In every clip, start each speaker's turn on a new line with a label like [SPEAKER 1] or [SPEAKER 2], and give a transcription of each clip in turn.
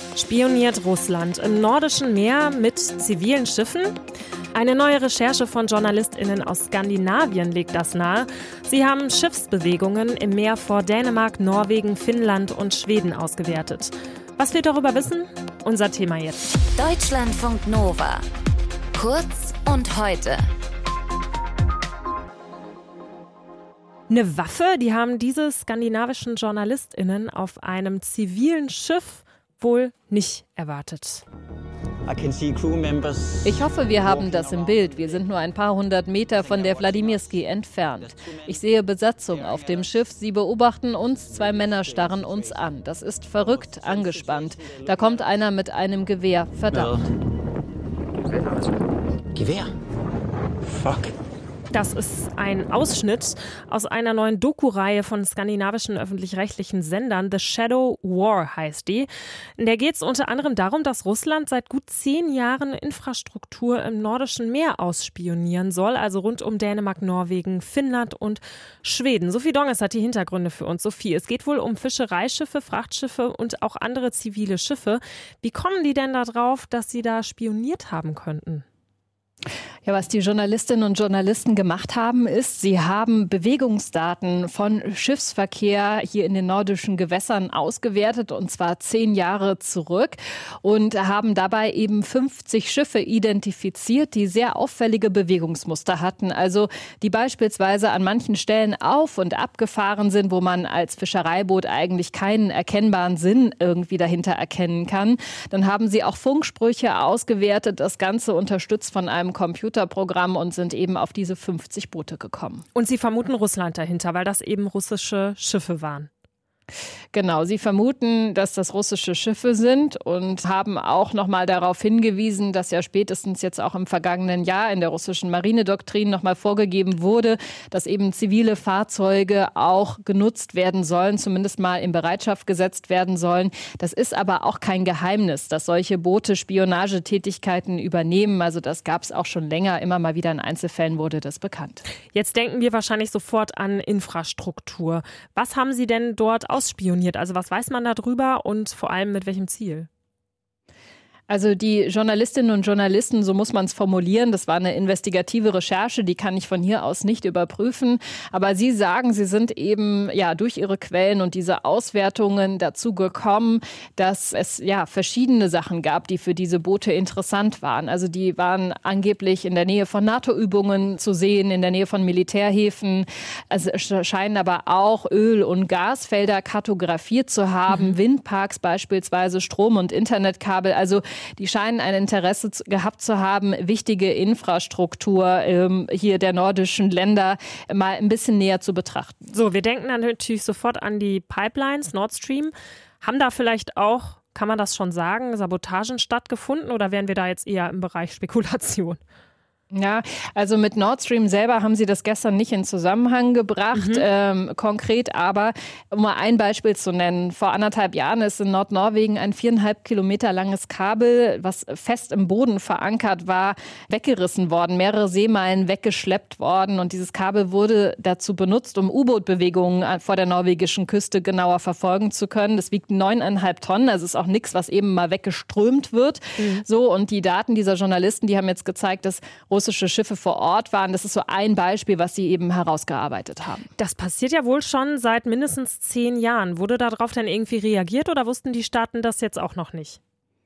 [SPEAKER 1] Spioniert Russland im Nordischen Meer mit zivilen Schiffen? Eine neue Recherche von JournalistInnen aus Skandinavien legt das nahe. Sie haben Schiffsbewegungen im Meer vor Dänemark, Norwegen, Finnland und Schweden ausgewertet. Was wir darüber wissen? Unser Thema jetzt.
[SPEAKER 2] Deutschlandfunk Nova. Kurz und heute.
[SPEAKER 1] Eine Waffe, die haben diese skandinavischen JournalistInnen auf einem zivilen Schiff wohl nicht erwartet.
[SPEAKER 3] Ich hoffe, wir haben das im Bild. Wir sind nur ein paar hundert Meter von der Wladimirsky entfernt. Ich sehe Besatzung auf dem Schiff. Sie beobachten uns. 2 Männer starren uns an. Das ist verrückt, angespannt. Da kommt einer mit einem Gewehr. Verdammt.
[SPEAKER 4] Gewehr? Fuck.
[SPEAKER 1] Das ist ein Ausschnitt aus einer neuen Doku-Reihe von skandinavischen öffentlich-rechtlichen Sendern. The Shadow War heißt die. In der geht es unter anderem darum, dass Russland seit gut 10 Jahren Infrastruktur im Nordischen Meer ausspionieren soll, also rund um Dänemark, Norwegen, Finnland und Schweden. Sophie Donges hat die Hintergründe für uns. Sophie, es geht wohl um Fischereischiffe, Frachtschiffe und auch andere zivile Schiffe. Wie kommen die denn da drauf, dass sie da spioniert haben könnten?
[SPEAKER 3] Ja, was die Journalistinnen und Journalisten gemacht haben, ist, sie haben Bewegungsdaten von Schiffsverkehr hier in den nordischen Gewässern ausgewertet, und zwar 10 Jahre zurück, und haben dabei eben 50 Schiffe identifiziert, die sehr auffällige Bewegungsmuster hatten. Also die beispielsweise an manchen Stellen auf- und abgefahren sind, wo man als Fischereiboot eigentlich keinen erkennbaren Sinn irgendwie dahinter erkennen kann. Dann haben sie auch Funksprüche ausgewertet, das Ganze unterstützt von einem Computerprogramm, und sind eben auf diese 50 Boote gekommen.
[SPEAKER 1] Und sie vermuten Russland dahinter, weil das eben russische Schiffe waren.
[SPEAKER 3] Genau, sie vermuten, dass das russische Schiffe sind, und haben auch noch mal darauf hingewiesen, dass ja spätestens jetzt auch im vergangenen Jahr in der russischen Marinedoktrin noch mal vorgegeben wurde, dass eben zivile Fahrzeuge auch genutzt werden sollen, zumindest mal in Bereitschaft gesetzt werden sollen. Das ist aber auch kein Geheimnis, dass solche Boote Spionagetätigkeiten übernehmen. Also das gab es auch schon länger. Immer mal wieder in Einzelfällen wurde das bekannt.
[SPEAKER 1] Jetzt denken wir wahrscheinlich sofort an Infrastruktur. Was haben Sie denn dort ausspioniert? Also was weiß man darüber und vor allem mit welchem Ziel?
[SPEAKER 3] Also die Journalistinnen und Journalisten, so muss man es formulieren, das war eine investigative Recherche, die kann ich von hier aus nicht überprüfen. Aber sie sagen, sie sind eben durch ihre Quellen und diese Auswertungen dazu gekommen, dass es verschiedene Sachen gab, die für diese Boote interessant waren. Also die waren angeblich in der Nähe von NATO-Übungen zu sehen, in der Nähe von Militärhäfen. Also es scheinen aber auch Öl- und Gasfelder kartografiert zu haben, Windparks beispielsweise, Strom- und Internetkabel. Also die scheinen ein Interesse gehabt zu haben, wichtige Infrastruktur hier der nordischen Länder mal ein bisschen näher zu betrachten.
[SPEAKER 1] So, wir denken dann natürlich sofort an die Pipelines, Nord Stream. Haben da vielleicht auch, kann man das schon sagen, Sabotagen stattgefunden, oder wären wir da jetzt eher im Bereich Spekulation?
[SPEAKER 3] Ja, also mit Nord Stream selber haben sie das gestern nicht in Zusammenhang gebracht, konkret, aber um mal ein Beispiel zu nennen. Vor 1,5 Jahren ist in Nordnorwegen ein 4,5 Kilometer langes Kabel, was fest im Boden verankert war, weggerissen worden, mehrere Seemeilen weggeschleppt worden, und dieses Kabel wurde dazu benutzt, um U-Boot-Bewegungen vor der norwegischen Küste genauer verfolgen zu können. Das wiegt 9,5 Tonnen, also ist auch nichts, was eben mal weggeströmt wird. So, und die Daten dieser Journalisten, die haben jetzt gezeigt, dass russische Schiffe vor Ort waren. Das ist so ein Beispiel, was sie eben herausgearbeitet haben.
[SPEAKER 1] Das passiert ja wohl schon seit mindestens 10 Jahren. Wurde darauf denn irgendwie reagiert, oder wussten die Staaten das jetzt auch noch nicht?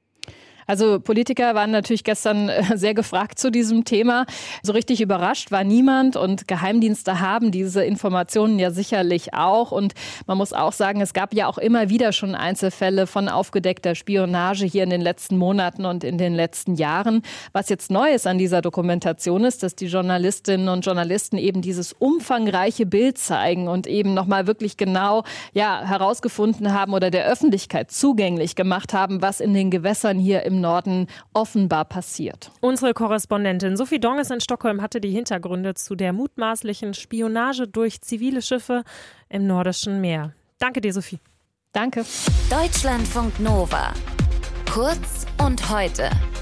[SPEAKER 3] Also Politiker waren natürlich gestern sehr gefragt zu diesem Thema. So richtig überrascht war niemand, und Geheimdienste haben diese Informationen ja sicherlich auch. Und man muss auch sagen, es gab ja auch immer wieder schon Einzelfälle von aufgedeckter Spionage hier in den letzten Monaten und in den letzten Jahren. Was jetzt neu ist an dieser Dokumentation ist, dass die Journalistinnen und Journalisten eben dieses umfangreiche Bild zeigen und eben nochmal wirklich genau herausgefunden haben oder der Öffentlichkeit zugänglich gemacht haben, was in den Gewässern hier im Norden offenbar passiert.
[SPEAKER 1] Unsere Korrespondentin Sophie Donges in Stockholm hatte die Hintergründe zu der mutmaßlichen Spionage durch zivile Schiffe im Nordischen Meer. Danke dir, Sophie.
[SPEAKER 3] Danke.
[SPEAKER 2] Deutschlandfunk Nova. Kurz und heute.